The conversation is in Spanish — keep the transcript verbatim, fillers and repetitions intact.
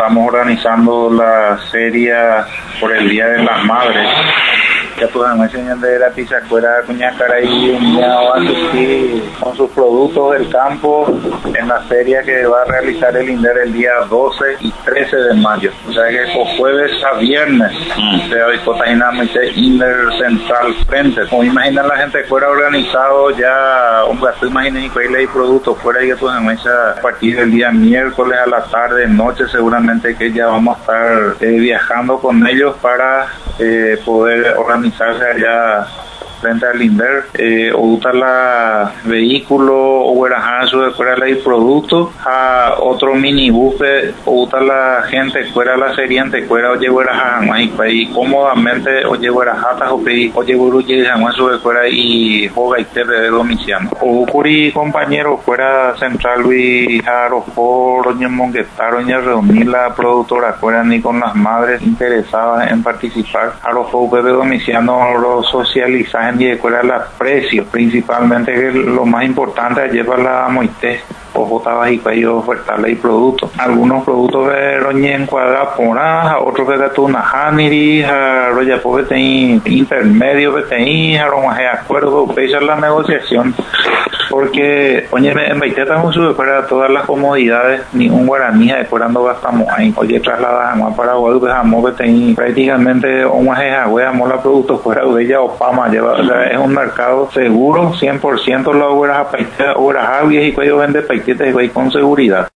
Estamos organizando la feria por el Día de las Madres. Ya pueden enseñar de la Tizacuera, Cuñacaray, va a asistir con sus productos del campo en la feria que va a realizar el INDER el día doce y trece de mayo. O sea que con jueves a viernes se va a INDER Central Frente. Como imaginan la gente fuera organizado ya un gasto, imaginen que hay productos fuera y que pueden a partir del día miércoles a la tarde, noche seguramente que ya vamos a estar eh, viajando con ellos para eh, poder organizarse allá frente al INDER, eh, o usar la vehículo o guarajar su escuela de productos a otro minibús o usar la gente fuera la serie ante fuera o guarajar y cómodamente o guarajatas o pedir o guaruye jamás su escuela y joga y te de domiciano o curi compañero fuera central y aeropuerto doña Monguetar doña reunir la productora fuera ni con las madres interesadas en participar aeropuerto de domiciano lo socializar y de cuál la precios, principalmente que lo más importante es llevar la moite o jotaba y cuello ofertarle y productos. Algunos productos de roñen cuadra pora, otros que tu nahaniri, roya pobre ten intermedio que ten, aroma de acuerdo, pesa la negociación. Porque, oye, en Baiteta no sube para todas las comodidades, ni un guaraní de cuando gastamos ahí. Oye, trasladamos a Paraguay, dejamos que ten prácticamente un majejagüe, amo la productos fuera de ella o Pama, lleva, o sea, es un mercado seguro, cien por ciento la obras a Baiteta, obras avias y cuello vende Baiteta y con seguridad.